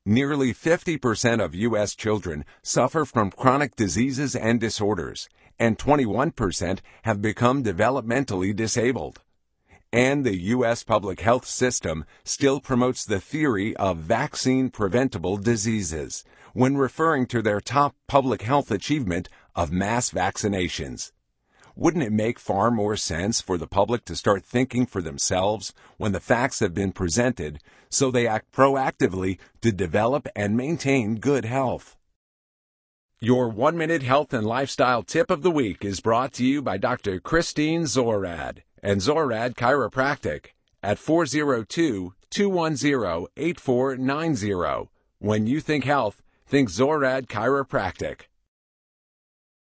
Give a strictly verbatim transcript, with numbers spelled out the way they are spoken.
Nearly fifty percent of U S children suffer from chronic diseases and disorders, and twenty-one percent have become developmentally disabled. And the U S public health system still promotes the theory of vaccine-preventable diseases when referring to their top public health achievement of mass vaccinations. Wouldn't it make far more sense for the public to start thinking for themselves when the facts have been presented so they act proactively to develop and maintain good health? Your one-minute health and lifestyle tip of the week is brought to you by Doctor Christine Zorad and Zorad Chiropractic at four oh two, two one zero, eight four nine zero. When you think health, think Zorad Chiropractic.